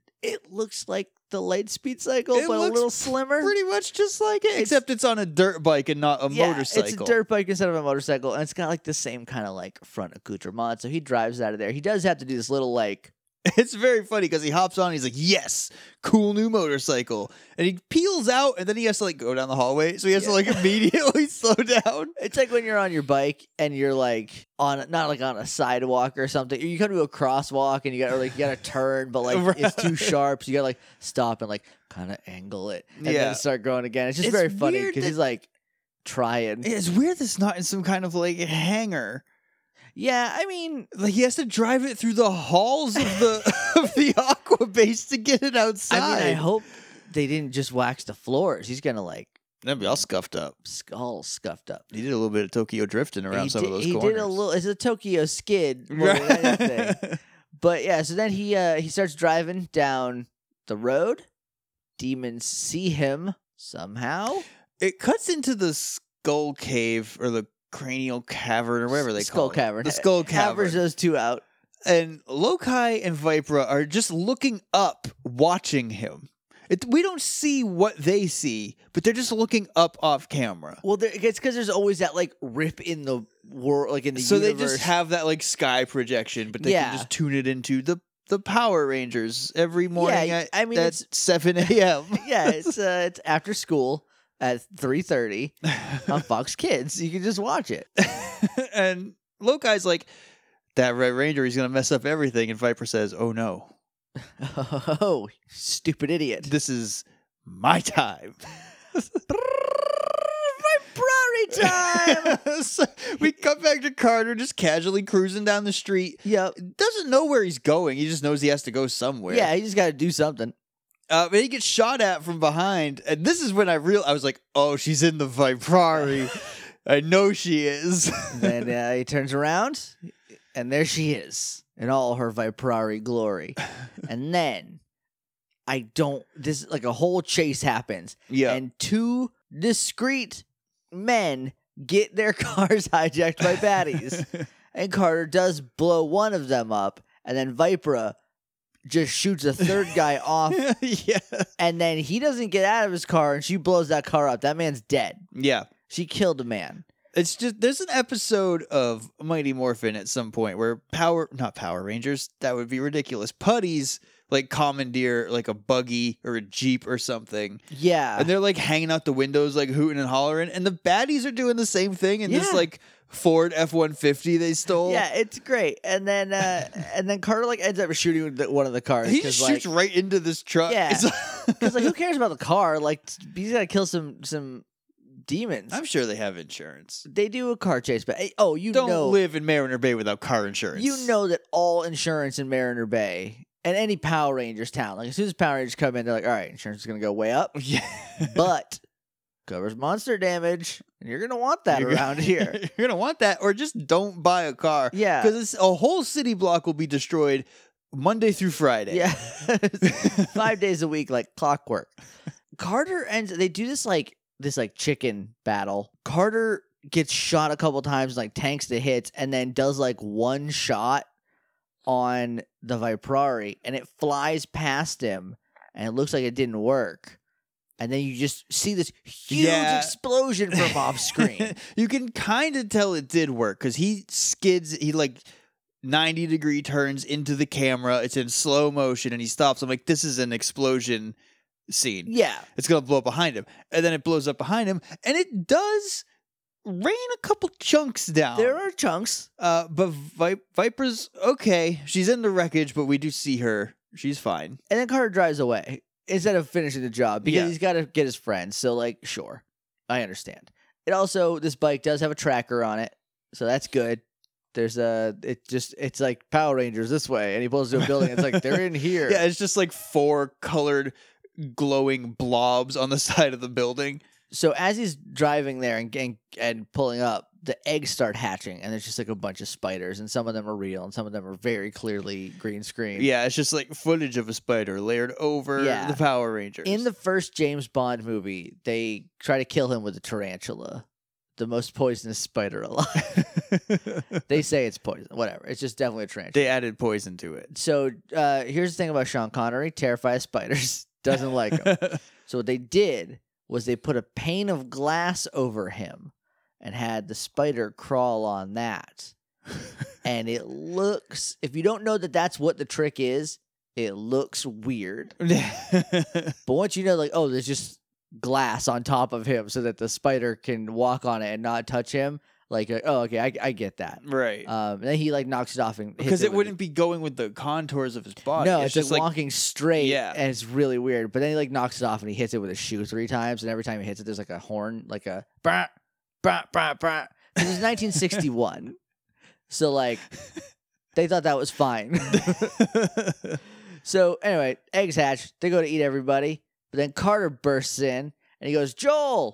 it looks like the Lightspeed Cycle, It but a looks little slimmer. pretty much just like it, except it's on a dirt bike and not a Yeah, motorcycle. it's a dirt bike instead of a motorcycle, and it's got like the same kind of like front accoutrement. So he drives out of there. He does have to do this little like. It's very funny because he hops on. And he's like, "Yes, cool new motorcycle," and he peels out, and then he has to like go down the hallway. So he has to Yeah. like immediately slow down. It's like when you're on your bike and you're like on not like on a sidewalk or something. You come to a crosswalk and you got or like you got to turn, but like it's too sharp, so you got to like stop and like kind of angle it and Yeah. then start going again. It's just It's very funny weird because that- he's like trying. It's weird that it's not in some kind of like hangar. Yeah, I mean, Like he has to drive it through the halls of the of the Aqua Base to get it outside. I mean, I hope they didn't just wax the floors. He's gonna like That'd be all scuffed up. skull scuffed up. He did a little bit of Tokyo drifting around he some did, of those he corners. did a little. It's a Tokyo skid more than anything. But yeah, so then he uh, he starts driving down the road. Demons see him somehow. It cuts into the skull cave or the cranial cavern or whatever they Skull call Cavern. it. The skull Average cavern. those two out. And Lokai and Vipra are just looking up, watching him. It, we don't see what they see, but they're just looking up off camera. Well, there, it's because there's always that like rip in the world, like in the So universe. they just have that like sky projection, but they Yeah. can just tune it into the the Power Rangers every morning Yeah, at, I mean, at it's- seven a.m. yeah, it's uh, it's after school at three thirty on Fox Kids. You can just watch it. And Lokai's like, that Red Ranger, he's going to mess up everything. And Viper says, oh no, Oh, stupid idiot! this is my time. Ferrari time. So we cut back to Carter just casually cruising down the street. Yep. Doesn't know where he's going. He just knows he has to go somewhere. Yeah, he just got to do something. Uh, but he gets shot at from behind. And this is when I real I was like, oh, she's in the Viprari. I know she is. Then uh, he turns around, and there she is in all her Viprari glory. And then I don't. This like a whole chase happens, Yeah. and two discreet men get their cars hijacked by baddies. And Carter does blow one of them up, and then Vipra just shoots a third guy off, yeah. and then he doesn't get out of his car, and she blows that car up. That man's dead. Yeah. She killed a man. It's just there's an episode of Mighty Morphin at some point where Power not Power Rangers, that would be ridiculous. Putties like commandeer like a buggy or a Jeep or something. Yeah. And they're like hanging out the windows like hooting and hollering. And the baddies are doing the same thing in this Yeah. like Ford F one fifty they stole. Yeah, it's great. And then uh and then Carter like ends up shooting with the- one of the cars. He just like, shoots right into this truck. Yeah. It's- Because like, who cares about the car? Like, he's got to kill some some demons. I'm sure they have insurance. They do a car chase, but hey, oh, you Don't know, live in Mariner Bay without car insurance. you know that all insurance in Mariner Bay and any Power Rangers town, like as soon as Power Rangers come in, they're like, all right, insurance is gonna go way up, Yeah. but covers monster damage, and you're gonna want that You're around gonna- here. You're gonna want that, or just don't buy a car. Yeah. Because a whole city block will be destroyed Monday through Friday. Yeah, five days a week, like clockwork. Carter ends. They do this like this like chicken battle. Carter gets shot a couple times, like tanks the hits, and then does like one shot on the Viprari, and it flies past him, and it looks like it didn't work. And then you just see this huge Yeah. explosion from off screen. You can kind of tell it did work because he skids. He like ninety degree turns into the camera. It's in slow motion, and he stops. I'm like, this is an explosion scene. Yeah, It's gonna blow up behind him, and then it blows up behind him, and it does rain a couple chunks down. there are chunks. Uh, but Vi- Viper's okay. She's in the wreckage, but we do see her. She's fine. And then Carter drives away instead of finishing the job because Yeah. he's got to get his friends. So, like, sure, I understand. It also, this bike does have a tracker on it, so that's good. There's a, it just, it's like Power Rangers this way, and he pulls to a building. It's like they're in here. Yeah, it's just like four colored glowing blobs on the side of the building. So as he's driving there and and, and pulling up, the eggs start hatching, and there's just like a bunch of spiders, and some of them are real, and some of them are very clearly green screen. Yeah, it's just like footage of a spider layered over Yeah. the Power Rangers. In the first James Bond movie, they try to kill him with a tarantula, the most poisonous spider alive. They say it's poison. Whatever. It's just definitely a tarantula. they added poison to it. So uh, here's the thing about Sean Connery: terrified of spiders, doesn't like them. So what they did was they put a pane of glass over him and had the spider crawl on that. And it looks, if you don't know that that's what the trick is, it looks weird. But once you know, like, oh, there's just glass on top of him so that the spider can walk on it and not touch him, like, uh, oh, okay, I, I get that. right. Um, and then he like knocks it off and hits Because it it with wouldn't be going with the contours of his body. No, it's, just just like walking straight, Yeah. and it's really weird. But then he like knocks it off and he hits it with a shoe three times, and every time he hits it, there's like a horn, like a bah, bah, bah, bah. It was nineteen sixty-one, so like they thought that was fine. So anyway, eggs hatch. They go to eat everybody, but then Carter bursts in and he goes, "Joel."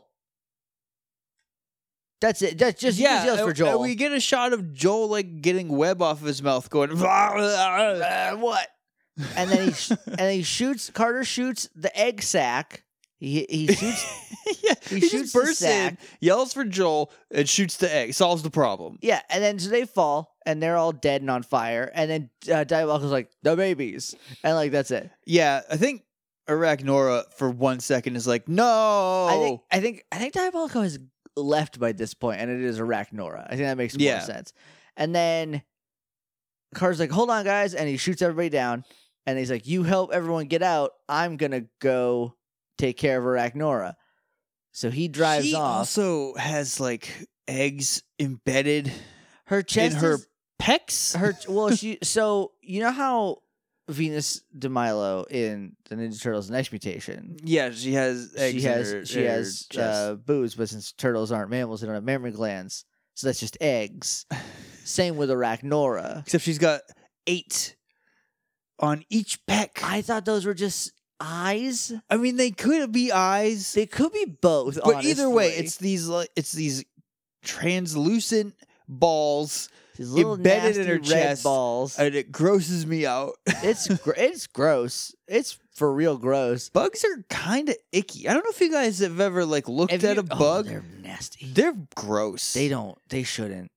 That's it. That's just yeah, yeah, yells for and- Joel. and we get a shot of Joel like getting web off of his mouth, going Uh, what? And then he sh- and then he shoots. Carter shoots the egg sack. He he shoots. yeah, He he, shoots just the bursts in, sack. yells for Joel, and shoots the egg. Solves the problem. Yeah, and then so they fall and they're all dead and on fire. And then uh, Diabolical's like the babies, and like that's it. Yeah, I think Arachnora for one second is like, no. I think I think I think Diabolical has left by this point, and it is Arachnora. I think that makes more Yeah. sense. And then Carter's like, "Hold on, guys," and he shoots everybody down. And he's like, "You help everyone get out. I'm gonna go take care of Arachnora." So he drives she off. also has like eggs embedded Her chest in her is, pecs. her well she so you know how Venus de Milo in the Ninja Turtles Next Mutation, yeah, she has eggs. she in has her, she in her has chest. uh, boobs, but since turtles aren't mammals, they don't have mammary glands, so that's just eggs. Same with Arachnora. Except she's got eight on each peck. I thought those were just eyes. I mean, they could be eyes, They could be both, but either way, honestly. it's these like it's these translucent balls, These little embedded in nasty her red chest, balls. and it grosses me out. It's gr- it's gross. It's for real gross. Bugs are kind of icky. I don't know if you guys have ever like looked If at you- a oh, bug. they're nasty. they're gross. They don't. They shouldn't.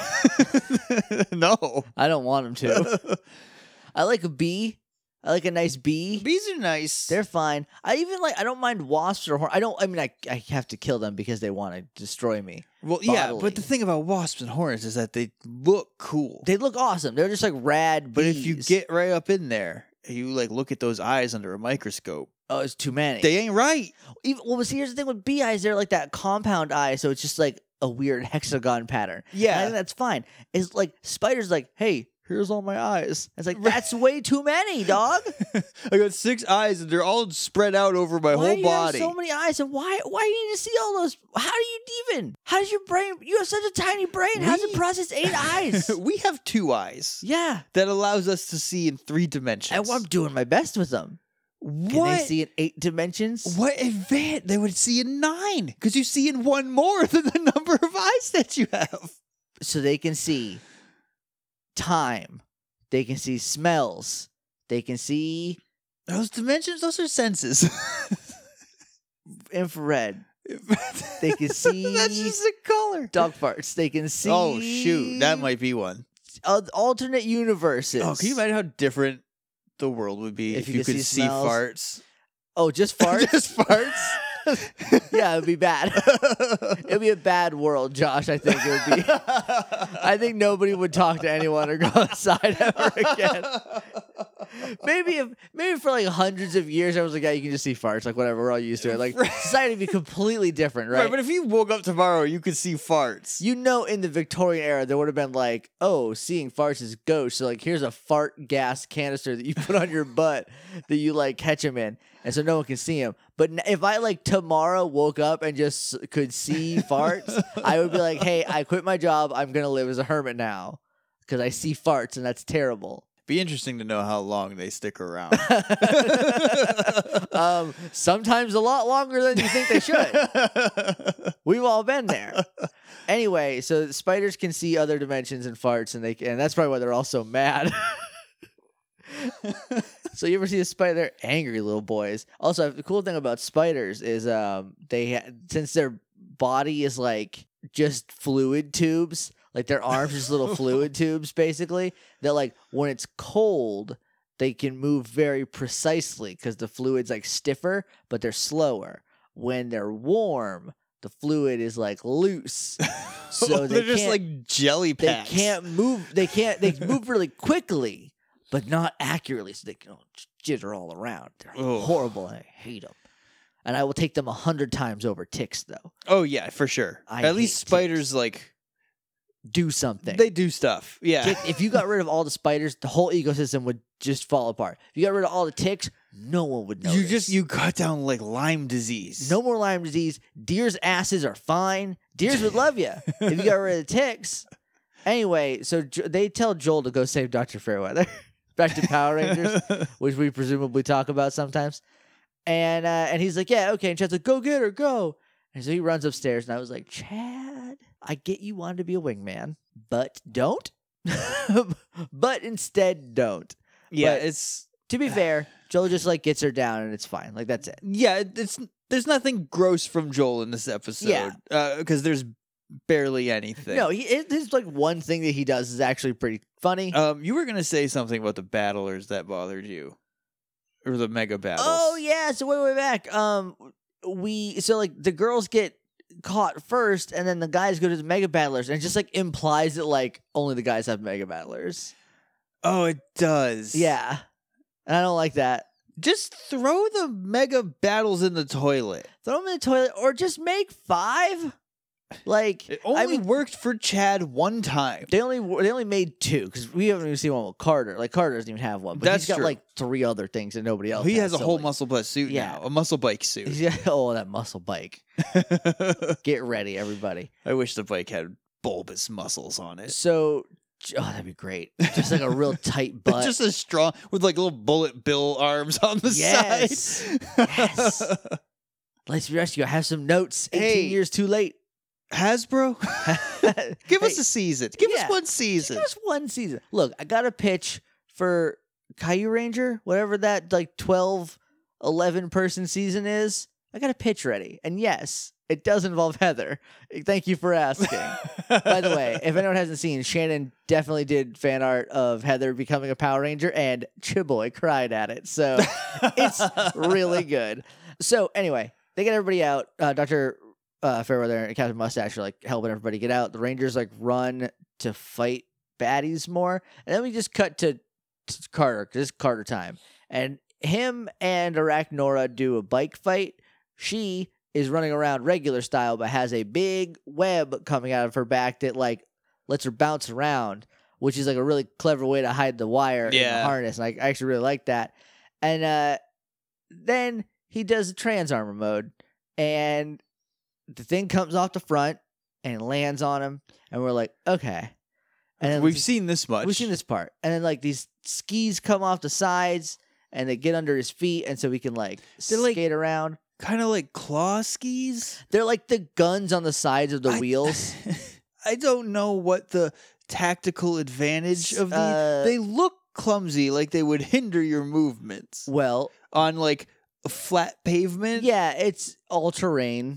no. I don't want them to. I like a bee. I like a nice bee. Bees are nice. They're fine. I even like. I don't mind wasps or horn. I don't. I mean, I I have to kill them because they want to destroy me. well, yeah, bodily. but the thing about wasps and hornets is that they look cool. They look awesome. They're just like rad. but if you bees. get right up in there, and you like look at those eyes under a microscope, oh, it's too many. they ain't right. even well, see, here's the thing with bee eyes. They're like that compound eye, so it's just like a weird hexagon pattern. And I Yeah. think that's fine. It's like spiders. Like, hey, here's all my eyes. It's like that's way too many, dog. I got six eyes and they're all spread out over my Why whole do you have body. so many eyes, and why why do you need to see all those? How do you even? How does your brain? You have such a tiny brain. How does it We- process eight eyes? we have two eyes Yeah, that allows us to see in three dimensions. and I'm doing my best with them. Can what? they see in eight dimensions? What advance? They would see in nine because you see in one more than the number of eyes that you have. So they can see time. They can see smells. They can see Those dimensions, those are senses. infrared. They can see That's just a color. dog farts. They can see. Oh shoot, that might be one. uh, alternate universes. Oh, can you imagine how different the world would be If if, you you could could see see, smells. farts? Oh, just farts. Just farts. Yeah, it'd be bad. It'd be a bad world, Josh. I think it would be. I think nobody would talk to anyone or go outside ever again. Maybe if maybe for like hundreds of years, I was like, yeah, you can just see farts, like whatever. We're all used to it. Like society would be completely different, right? Right, but if you woke up tomorrow, you could see farts. You know, in the Victorian era, there would have been like, oh, seeing farts is ghosts. So, like, here's a fart gas canister that you put on your butt that you, like, catch them in. And so no one can see them. But n- if I, like, tomorrow woke up and just could see farts, I would be like, hey, I quit my job. I'm going to live as a hermit now because I see farts and that's terrible. Be interesting to know how long they stick around. um, sometimes a lot longer than you think they should. We've all been there. Anyway, so the spiders can see other dimensions and farts, and they can, and that's probably why they're all so mad. So you ever see a spider? They're angry little boys. Also, the cool thing about spiders is um, they ha- since their body is like just fluid tubes, like their arms just little fluid tubes, basically. That like when it's cold, they can move very precisely because the fluid's like stiffer, but they're slower. When they're warm, the fluid is like loose, so they they're just can't- like jelly they packs. can't move. They can't. They move really quickly, but not accurately, so they can jitter all around. They're Ugh. horrible, and I hate them. And I will take them a hundred times over ticks, though. Oh yeah, for sure. I At least hate spiders like Do something. they do stuff. Yeah. Get- if you got rid of all the spiders, the whole ecosystem would just fall apart. If you got rid of all the ticks, no one would notice. You just you cut down like Lyme disease. no more Lyme disease. Deer's asses are fine. Deers would love you if you got rid of the ticks. Anyway, so Jo- they tell Joel to go save Doctor Fairweather. Back to Power Rangers, which we presumably talk about sometimes. And uh, and he's like, yeah, okay. And Chad's like, go get her, go. And so he runs upstairs, and I was like, Chad, I get you wanted to be a wingman, but don't. But instead, don't. Yeah, But- it's To be fair, Joel just like gets her down, and it's fine. Like that's it. yeah, it- it's there's nothing gross from Joel in this episode. Yeah. because there's barely anything. No, he it, his like one thing that he does is actually pretty funny. Um, you were gonna say something about the battlers that bothered you, or the mega battles. Oh yeah, so way way back. Um, we so like the girls get caught first, and then the guys go to the mega battlers, and it just like implies that like only the guys have mega battlers. Oh, it does. Yeah, and I don't like that. Just throw the mega battles in the toilet. Throw them in the toilet, or just make five. Like It only I mean, worked for Chad one time. they only they only made two because we haven't even seen one with Carter. Like Carter doesn't even have one, but That's he's got true. like three other things that nobody else. He has a so, whole like, muscle bus suit yeah. now, a muscle bike suit. he's got- oh, that muscle bike. Get ready, everybody. I wish the bike had bulbous muscles on it. So, oh, that'd be great. Just like a real tight butt. Just a strong with like little bullet bill arms on the Yes. side. Yes. Let's rescue. I have some notes. eighteen Hey. years too late. Hasbro, give us Hey, a season. Give yeah. us one season. Give us one season. Look, I got a pitch for Caillou Ranger, whatever that like twelve, eleven person season is. I got a pitch ready. And yes, it does involve Heather. Thank you for asking. By the way, if anyone hasn't seen, Shannon definitely did fan art of Heather becoming a Power Ranger, and Chiboy cried at it. So it's really good. So anyway, they get everybody out. Uh, Doctor Uh, Fairweather and Captain Mustache are like helping everybody get out. The Rangers like run to fight baddies more, and then we just cut to, to Carter because it's Carter time, and him and Arachnora do a bike fight. She is running around regular style, but has a big web coming out of her back that like lets her bounce around, which is like a really clever way to hide the wire in the Yeah. harness. And I, I actually really like that. And uh, then he does a trans armor mode, and the thing comes off the front and lands on him, and we're like, okay. And then We've seen this much. we've seen this part, and then like these skis come off the sides, and they get under his feet, and so we can like They're like- skate around. kind of like claw skis. They're like the guns on the sides of the I- wheels. I don't know what the tactical advantage of these. Uh, they look clumsy, like they would hinder your movements Well, on like a flat pavement. yeah, it's all terrain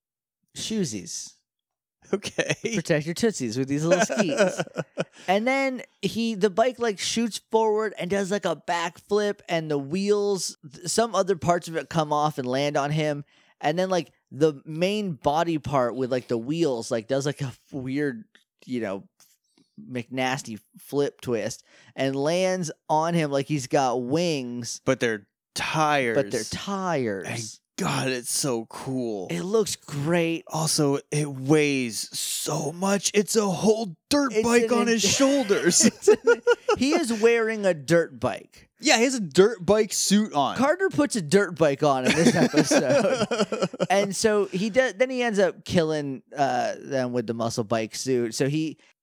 shoesies. Okay. Protect your tootsies with these little skis. And then he, the bike like shoots forward and does like a backflip, and the wheels, th- some other parts of it come off and land on him. And then like the main body part with like the wheels, like does like a weird, you know, McNasty flip twist and lands on him like he's got wings, But they're tires. but they're tires. And God, it's so cool. It looks great. Also, it weighs so much. It's a whole dirt It's bike an on his en- shoulders. He is wearing a dirt bike. Yeah, he has a dirt bike suit on. Carter puts a dirt bike on in this episode. And so he does. Then he ends up killing uh, them with the muscle bike suit. So he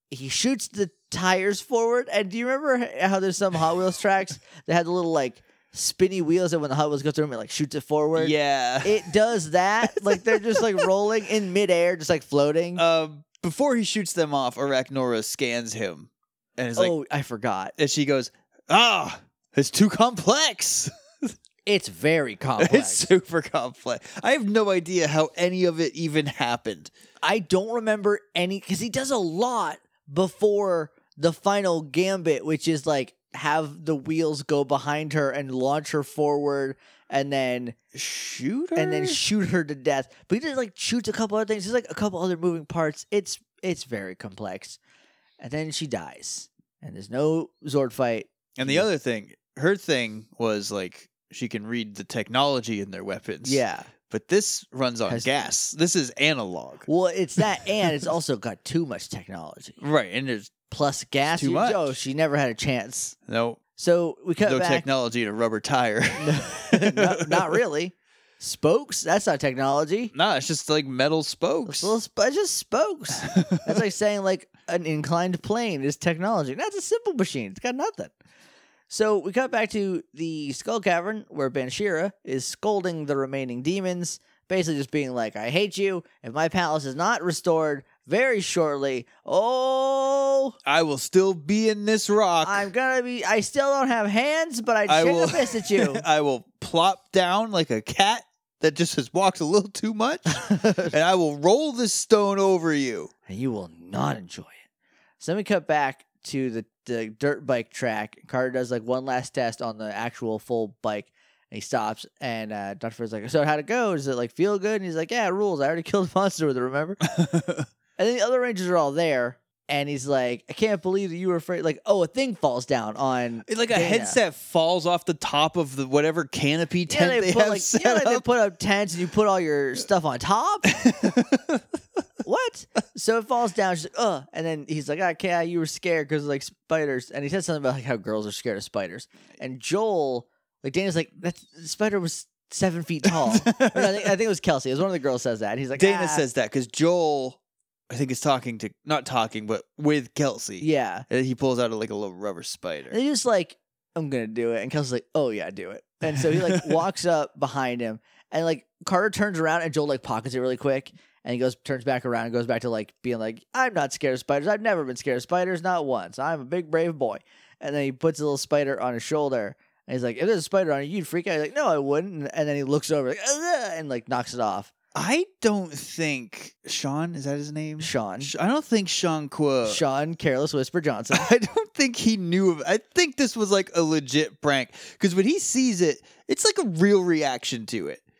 he shoots the tires forward. And do you remember h- how there's some Hot Wheels tracks that had the little like spinny wheels that when the Hot Wheels go through them, it like shoots it forward? Yeah. It does that. Like they're just like rolling in midair, just like floating. Um, before he shoots them off, Arachnora scans him, and is like, oh, I forgot. and she goes, "Ah, it's too complex. It's very complex. It's super complex. I have no idea how any of it even happened." I don't remember any because he does a lot before the final gambit, which is like have the wheels go behind her and launch her forward, and then Shoot her, and then shoot her to death. But he just like shoots a couple other things. There's like a couple other moving parts. It's it's very complex, and then she dies, and there's no Zord fight. And the other thing, her thing was like she can read the technology in their weapons. Yeah. But this runs on Has- gas. This is analog. Well, it's that, and it's also got too much technology. Right. And there's Plus gas. Too you- much. Oh, she never had a chance. no So we cut no back. technology in a rubber tire. not, not really. Spokes? That's not technology. Nah, it's just like metal It's, spokes. little sp- it's just spokes. That's like saying like an inclined plane is technology. That's a simple machine. It's got nothing. So we cut back to the Skull Cavern where Banshira is scolding the remaining demons, basically just being like, I hate you. If my palace is not restored very shortly, oh, I will still be in this rock. I'm gonna be, I still don't have hands, but I'd I shake will- a fist at you. I will plop down like a cat that just has walked a little too much, and I will roll this stone over you. And you will not enjoy it. So then we cut back to the, the dirt bike track. Carter does like one last test on the actual full bike, and he stops. And uh, Doctor Fred's like, "So how'd it go? Does it like feel good?" And he's like, "Yeah, it rules. I already killed a monster with it. Remember?" And then the other Rangers are all there, and he's like, "I can't believe that you were afraid." Like, oh, a thing falls down on It's like a Dana. headset falls off the top of the whatever canopy Yeah, tent they, they, put have like, set yeah, like they up. put up tents and you put all your stuff on top. What? So it falls down. She's like, ugh. And then he's like, okay, you were scared because like spiders. And he said something about like how girls are scared of spiders. And Joel, like Dana's like, that spider was seven feet tall. Or no, I, think, I think it was Kelsey. It was one of the girls says that. And he's like, Dana "Ah." says that because Joel, I think, is talking to not talking, but with Kelsey. Yeah. And he pulls out a, like a little rubber spider. And he's just like, I'm gonna do it. And Kelsey's like, oh yeah, do it. And so he like walks up behind him, and like Carter turns around, and Joel like pockets it really quick, and he goes turns back around and goes back to like being like, I'm not scared of spiders. I've never been scared of spiders, not once. I'm a big brave boy. And then he puts a little spider on his shoulder, and he's like, if there's a spider on you, you'd freak out. He's like, no, I wouldn't. And, and then he looks over like, "Ugh," and like knocks it off. I don't think Sean, is that his name? Sean, Sh- I don't think Sean Qua. Sean, Careless Whisper Johnson. I don't think he knew of it. I think this was like a legit prank because when he sees it, it's like a real reaction to it.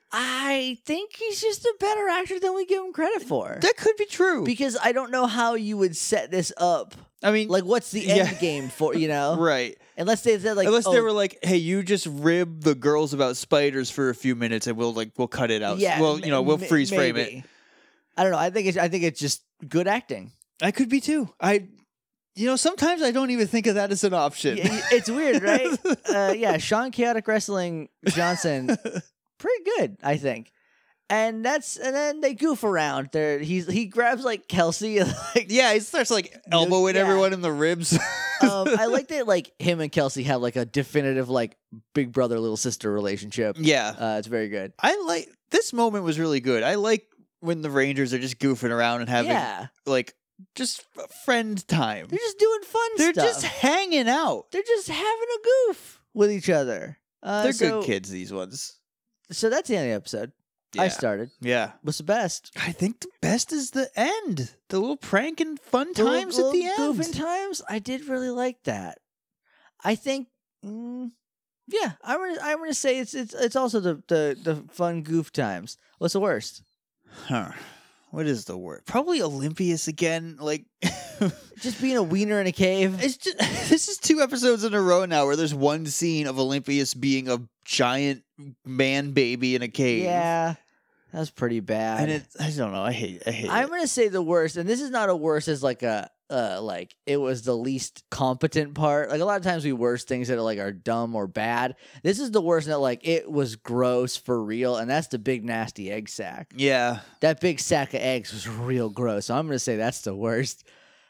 I think he's just a better actor than we give him credit for. That could be true. Because I don't know how you would set this up. I mean, Like, what's the Yeah. end game for, you know? right. Unless they said, like, Unless oh, they were like, "Hey, you just rib the girls about spiders for a few minutes, and we'll like we'll cut it out. yeah, well, you know, we'll m- freeze frame it." maybe. I don't know. I think it's, I think it's just good acting. I could be too. I, you know, sometimes I don't even think of that as an option. Y- y- It's weird, right? uh, yeah, Sean Chaotic Wrestling Johnson, pretty good, I think. And that's and then they goof around. There, he's he grabs like Kelsey, and, like yeah, he starts like elbowing Yeah. everyone in the ribs. um, I like that. Like him and Kelsey have like a definitive like big brother little sister relationship. yeah, Uh, it's very good. I like this moment was really good. I like when the Rangers are just goofing around and having Yeah, like just f- friend time. they're just doing fun They're stuff. just hanging out. They're just having a goof with each other. Uh, They're so, good kids. These ones. So that's the end of the episode. Yeah. I started. yeah. What's the best? I think the best is the end. The little prank and fun The times little at the end. Goofing times. I did really like that. I think. Mm, yeah, I'm gonna. I'm gonna say it's it's it's also the the the fun goof times. What's the worst? Huh. What is the word? Probably Olympius again. Like, Just being a wiener in a cave. it's just this is two episodes in a row now where there's one scene of Olympius being a giant man baby in a cave. Yeah, that was pretty bad. and it I don't know. I hate. I hate. I'm it. gonna say the worst, and this is not a worst as like a uh like it was the least competent part. Like a lot of times we worst things that are like are dumb or bad. This is the worst that like it was gross for real, and that's the big nasty egg sack. Yeah. That big sack of eggs was real gross. So I'm gonna say that's the worst.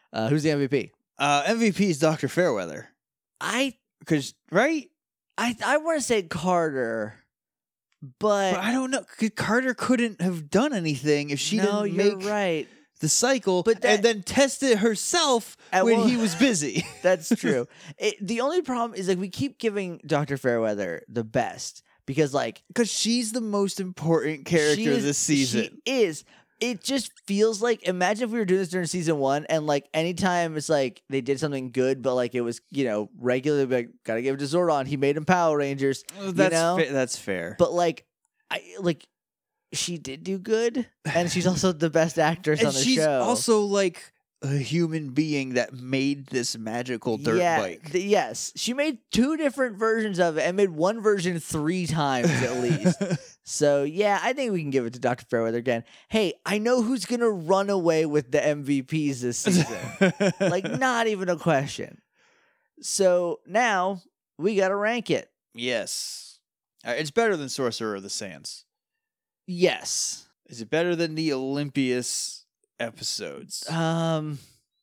Uh, who's the M V P? Uh, M V P is Doctor Fairweather. I Because, right? I I want to say Carter, but, But I don't know. 'Cause Carter couldn't have done anything if she no, didn't you're make right. the cycle But that- and then test it herself Uh, when well- he was busy. That's true. It, the only problem is like we keep giving Doctor Fairweather the best because like Because she's the most important character she is, this season. She is. It just feels like imagine if we were doing this during season one and like anytime it's like they did something good but like it was you know regularly like gotta give it to Zordon. He made him Power Rangers. Oh, that's know? fa- that's fair. But like I like she did do good and she's also the best actress and on the she's show. also like a human being that made this magical dirt yeah, bike. th- yes, she made two different versions of it and made one version three times at least. So yeah, I think we can give it to Doctor Fairweather again. Hey, I know who's gonna run away with the M V Ps this season. Like not even a question. So now we gotta rank it. yes, Uh, it's better than Sorcerer of the Sands. Yes. Is it better than the Olympius episodes? Um,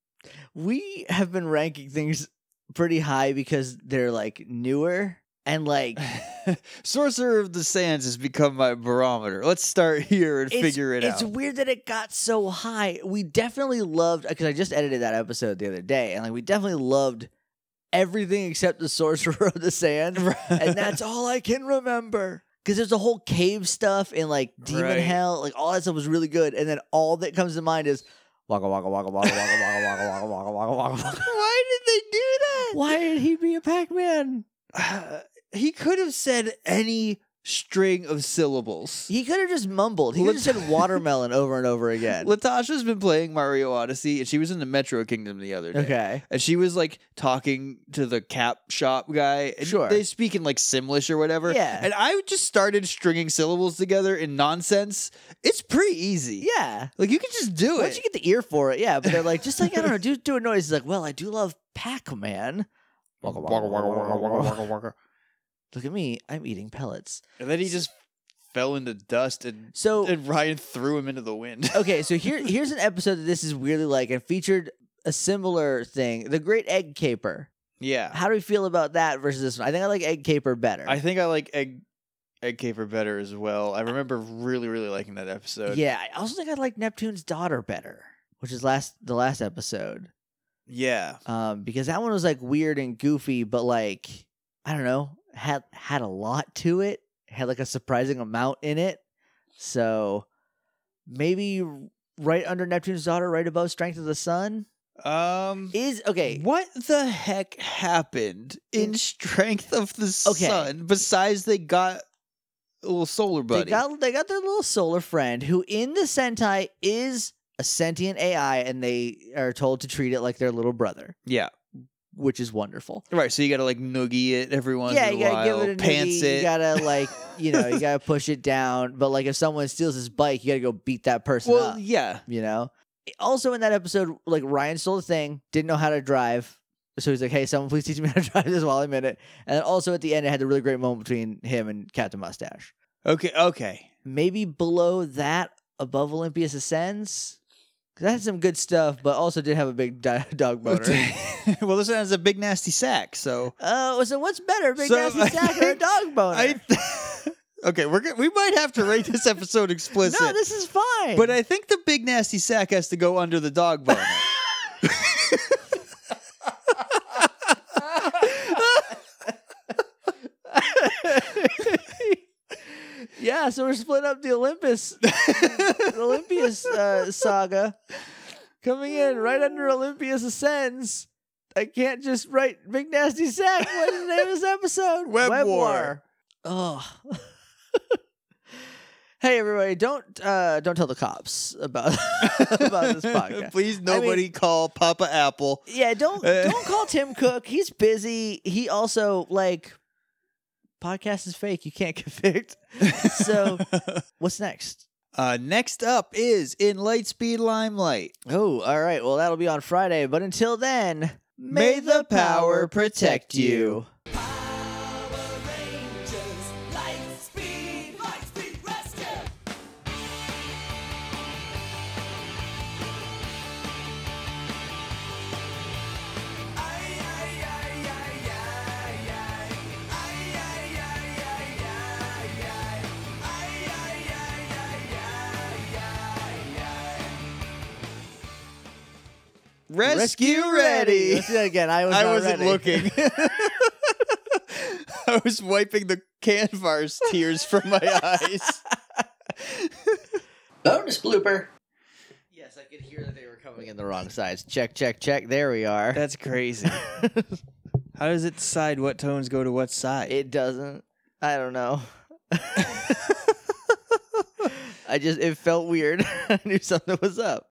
we have been ranking things pretty high because they're like newer and like Sorcerer of the Sands has become my barometer. Let's start here and it's, figure it it's out. weird that it got so high. We definitely loved because I just edited that episode the other day, and like we definitely loved everything except the Sorcerer of the Sand, and that's all I can remember. Because there's a whole cave stuff in like Demon Right. Hell, like all that stuff was really good, and then all that comes to mind is waka waka waka waka waka waka waka waka waka waka waka waka. Why did they do that? Why did he be a Pac-Man? He could have said any string of syllables. He could have just mumbled. He could have Lat- said watermelon over and over again. Latasha's been playing Mario Odyssey, and she was in the Metro Kingdom the other day. Okay. And she was like talking to the cap shop guy. And Sure. They speak in like Simlish or whatever. Yeah. And I just started stringing syllables together in nonsense. It's pretty easy. Yeah. Like you can just do Once it. you get the ear for it, yeah. But they're like, just like, I don't know, do, do a noise. He's like, well, I do love Pac-Man. Waka, waka, waka, waka, waka, waka. Look at me. I'm eating pellets. And then he just fell into dust and, So, and Ryan threw him into the wind. okay, so here, here's an episode that this is weirdly like and featured a similar thing. The Great Egg Caper. Yeah. How do we feel about that versus this one? I think I like Egg Caper better. I think I like Egg Egg Caper better as well. I remember really, really liking that episode. yeah, I also think I like Neptune's daughter better, which is last the last episode. Yeah. Um, because that one was like weird and goofy, but like I don't know, had had a lot to it. Had like a surprising amount in it. So maybe right under Neptune's daughter, right above Strength of the Sun Um is okay. What the heck happened in Strength of the Okay. Sun besides they got a little solar buddy? They got they got their little solar friend who in the Sentai is a sentient A I, and they are told to treat it like their little brother, yeah. which is wonderful. Right, so you gotta like noogie it every once Yeah, in a you gotta while. give it a pants noogie, it. You gotta like, you know, you gotta push it down. But like, if someone steals his bike, you gotta go beat that person well, up. yeah. You know. Also, in that episode, like Ryan stole the thing, didn't know how to drive, so he's like, "Hey, someone please teach me how to drive this while I'm in it." And then also at the end, it had a really great moment between him and Captain Mustache. Okay, okay. Maybe below that, above Olympius Ascends. 'Cause that had some good stuff, but also did have a big di- dog boner. Well, this one has a big nasty sack, so Oh, so what's better, big So, nasty I sack or a think- dog boner? I Okay, we're go- we might have to rate this episode explicit. no, this is fine. But I think the big nasty sack has to go under the dog boner. yeah, so we're splitting up the Olympus, the Olympius uh, saga, coming in right under Olympius Ascends. I can't just write Big Nasty Sack. What is the name of this episode? Web War. Oh. Hey everybody! Don't uh, don't tell the cops about about this podcast. Please, nobody I mean, call Papa Apple. Yeah, don't don't call Tim Cook. He's busy. He also like podcast is fake. You can't convict. So what's next? Uh, next up is In Lightspeed Limelight. Oh, all right. Well, that'll be on Friday. But until then, May the power protect you. Power Rangers, Lightspeed, Lightspeed Rescue. Rescue, ready. Let's do that again. I was I not wasn't ready. looking. I was wiping the Canvar's tears from my eyes. Bonus blooper. Yes, I could hear that they were coming in the wrong sides. Check, check, check. There we are. That's crazy. How does it decide what tones go to what side? It doesn't. I don't know. I just, it felt weird. I knew something was up.